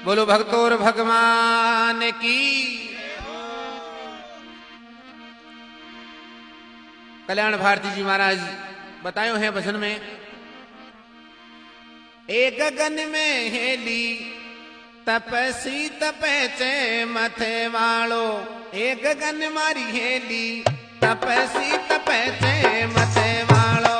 बोलो भक्तोर भगवान की। कल्याण भारती जी महाराज बतायो है भजन में, एक गगन में हेली तपसी तपैचे मथे वालो, एक गगन मारी हेली तपसी तपैचे मथे वालो।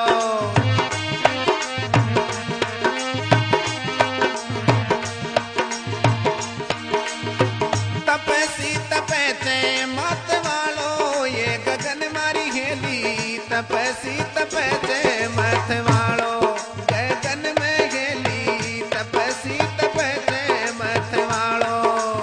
तपसी तपैचे मत वालो, ये गगन मारी हेली तपसी तपैचे मथ वालो। गगन में हेली तपसी तपैचे मथ वालो।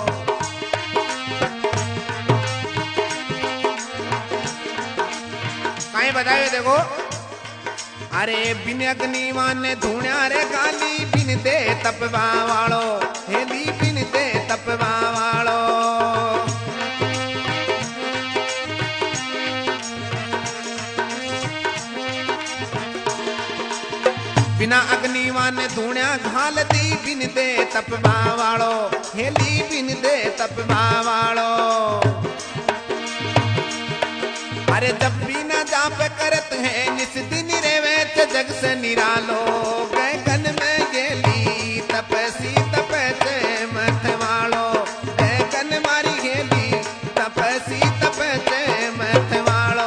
काई बतायो देखो, अरे बिन अग्नि माने धुण्या रे गाली, बिन दे तपवा वालो हेली बिन दे तपवा वालो। बिना अग्नि माने धुण्या घालती, बिन दे तपवा वालो हेली बिन दे तपवा वालो। अरे जब बिना जाप करत है निस दिन रेवे जग से निरालो। गगन में गेली तपसी तपैचे मथ वालो, गगन मारी गेली तपसी तपैचे मथ वालो।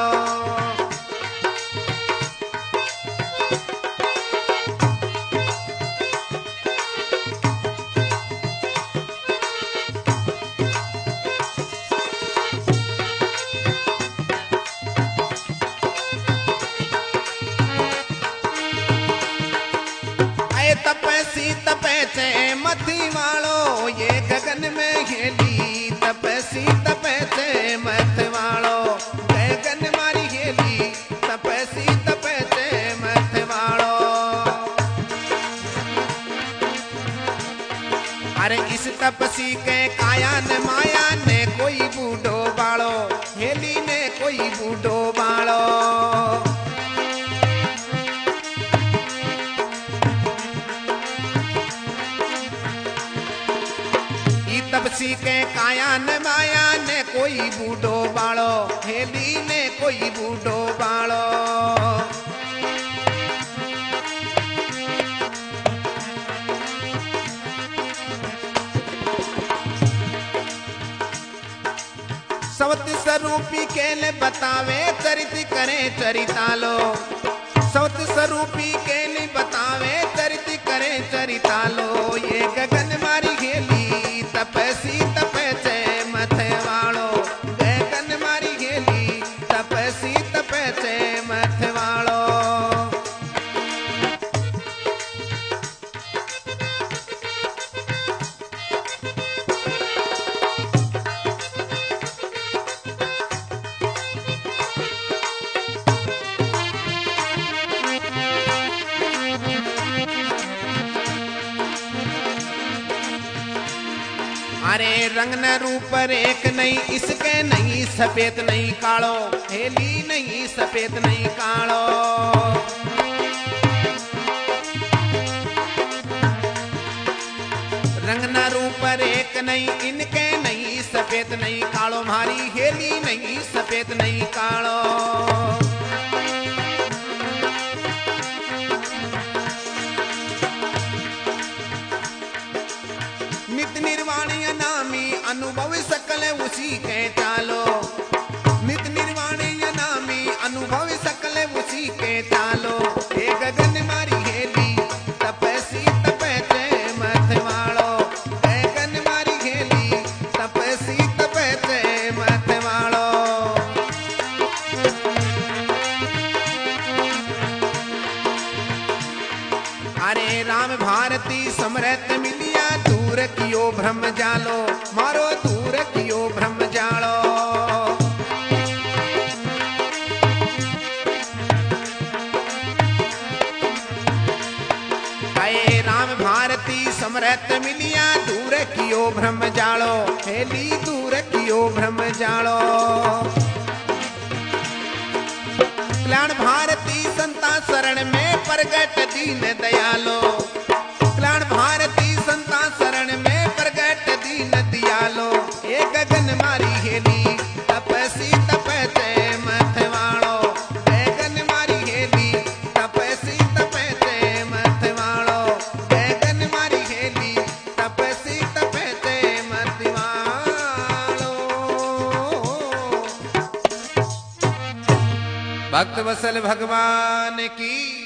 तपसी तपैचे मथी वालो, ये गगन में हेली तपसी तपैचे मथ वालो। गगन मारी हेली तपसी तपैचे मथ वालो। अरे इस तपसी के काया ने माया ने कोई बूढ़ो बालो, हेली ने कोई बूढ़ो बालो। तपसी के काया ने माया ने कोई बूढ़ो बालो, हेली ने कोई बूढ़ो बालो। सवत स्वरूपी के ले बतावे चरित करे चरितालो। सवत स्वरूपी के लिए बतावे चरित करे चरितालो। ये गगन मारी गेली तपसी तपैचे मथे वालो, गगन मारी गेली तपसी तपैचे मथे वालो। अरे रंग न रूप रेख नहीं इसके, नहीं सफेद नहीं कालो, हेली नहीं सफेद नहीं कालो। रंग न रूप रेख नहीं इनके, नहीं सफेद नहीं कालो। मारी हेली नहीं सफेद नहीं कालो। नित निर्वाणी नामी अनुभव सकल उसी के चालो। नित निर्वाणी नामी अनुभव सकल उसी के चालो। हे गगन मारी हेली तपसी तपैचे मथ वालो, गगन मारी हेली तपसी तपैचे मथ वालो। अरे राम भारती समरथ मिलिया, दूर कियो भ्रम जालो मारो दूर कियो भ्रम जालो। आए राम भारती समरथ मिलिया, दूर कियो भ्रम जालो हेली दूर कियो भ्रम जालो। कल्याण भारती संता शरण में प्रगट दीन दयालो। कल्याण भारती संता शरण में प्रगट भक्त वत्सल भगवान की